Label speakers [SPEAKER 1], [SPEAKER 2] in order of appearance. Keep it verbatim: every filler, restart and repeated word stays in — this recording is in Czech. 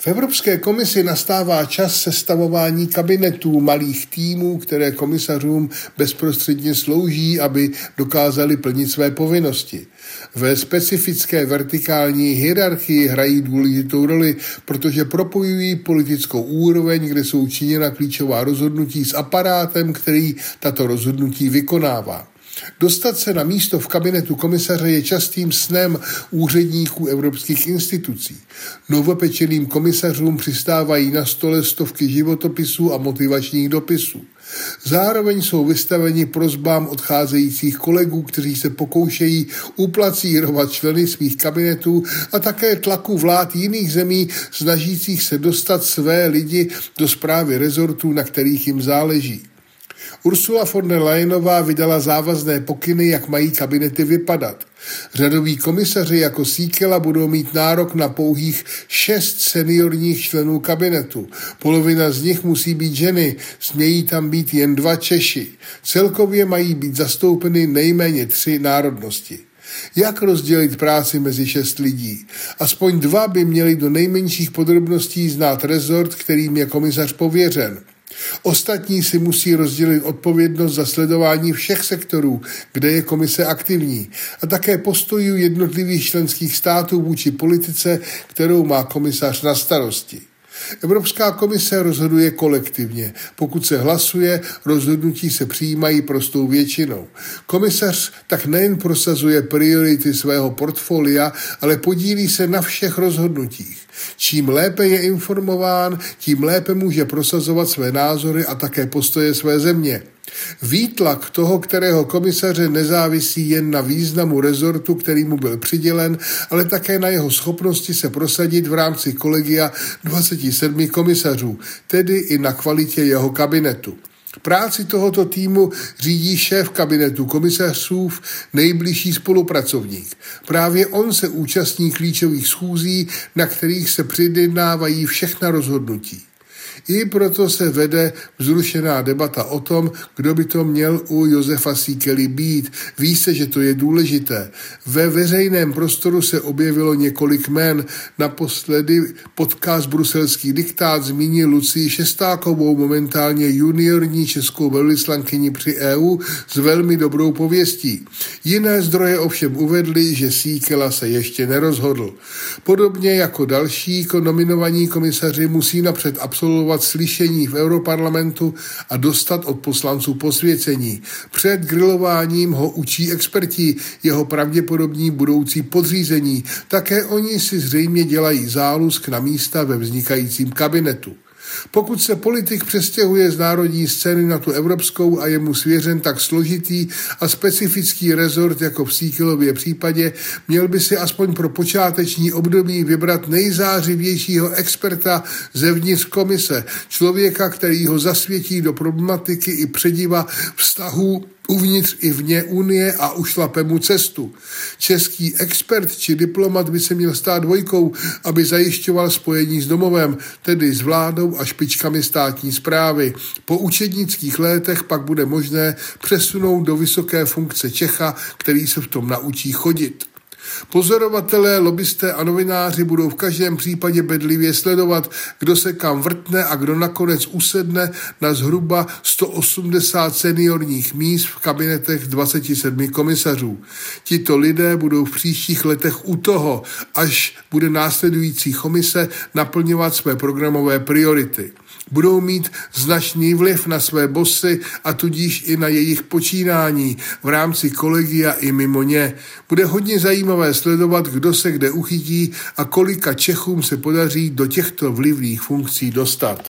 [SPEAKER 1] V Evropské komisi nastává čas sestavování kabinetů malých týmů, které komisařům bezprostředně slouží, aby dokázali plnit své povinnosti. Ve specifické vertikální hierarchii hrají důležitou roli, protože propojují politickou úroveň, kde jsou činěna klíčová rozhodnutí s aparátem, který tato rozhodnutí vykonává. Dostat se na místo v kabinetu komisaře je častým snem úředníků evropských institucí. Novopečeným komisařům přistávají na stole stovky životopisů a motivačních dopisů. Zároveň jsou vystaveni prosbám odcházejících kolegů, kteří se pokoušejí uplacírovat členy svých kabinetů a také tlaku vlád jiných zemí, snažících se dostat své lidi do správy rezortů, na kterých jim záleží. Ursula von der Leyenová vydala závazné pokyny, jak mají kabinety vypadat. Řadoví komisaři jako Síkela budou mít nárok na pouhých šest seniorních členů kabinetu. Polovina z nich musí být ženy, smějí tam být jen dva Češi. Celkově mají být zastoupeny nejméně tři národnosti. Jak rozdělit práci mezi šest lidí? Aspoň dva by měli do nejmenších podrobností znát rezort, kterým je komisař pověřen. Ostatní si musí rozdělit odpovědnost za sledování všech sektorů, kde je komise aktivní, a také postojů jednotlivých členských států vůči politice, kterou má komisař na starosti. Evropská komise rozhoduje kolektivně. Pokud se hlasuje, rozhodnutí se přijímají prostou většinou. Komisař tak nejen prosazuje priority svého portfolia, ale podílí se na všech rozhodnutích. Čím lépe je informován, tím lépe může prosazovat své názory a také postoje své země. Výtlak toho, kterého komisaře nezávisí jen na významu rezortu, který mu byl přidělen, ale také na jeho schopnosti se prosadit v rámci kolegia dvaceti sedmi komisařů, tedy i na kvalitě jeho kabinetu. Práci tohoto týmu řídí šéf kabinetu komisařů, nejbližší spolupracovník. Právě on se účastní klíčových schůzí, na kterých se předjednávají všechna rozhodnutí. I proto se vede vzrušená debata o tom, kdo by to měl u Josefa Síkely být. Ví se, že to je důležité. Ve veřejném prostoru se objevilo několik jmen. Naposledy podcast Bruselský diktát zmínil Lucii Šestákovou, momentálně juniorní českou velvyslankyni při E U s velmi dobrou pověstí. Jiné zdroje ovšem uvedly, že Síkela se ještě nerozhodl. Podobně jako další nominovaní komisaři musí napřed absolvovat slyšení v Europarlamentu a dostat od poslanců posvěcení. Před grilováním ho učí experti, jeho pravděpodobní budoucí podřízení. Také oni si zřejmě dělají zálusk na místa ve vznikajícím kabinetu. Pokud se politik přestěhuje z národní scény na tu evropskou a je mu svěřen tak složitý a specifický rezort jako v Síkelově případě, měl by si aspoň pro počáteční období vybrat nejzářivějšího experta zevnitř komise, člověka, který ho zasvětí do problematiky i přediva vztahů uvnitř i vně Unie a ušlape mu cestu. Český expert či diplomat by se měl stát dvojkou, aby zajišťoval spojení s domovem, tedy s vládou a špičkami státní správy. Po učednických létech pak bude možné přesunout do vysoké funkce Čecha, který se v tom naučí chodit. Pozorovatelé, lobbysté a novináři budou v každém případě bedlivě sledovat, kdo se kam vrtne a kdo nakonec usedne na zhruba sto osmdesát seniorních míst v kabinetech dvaceti sedmi komisařů. Tito lidé budou v příštích letech u toho, až bude následující komise naplňovat své programové priority. Budou mít značný vliv na své bossy a tudíž i na jejich počínání v rámci kolegia i mimo ně. Bude hodně zajímavé sledovat, kdo se kde uchytí a kolika Čechům se podaří do těchto vlivných funkcí dostat.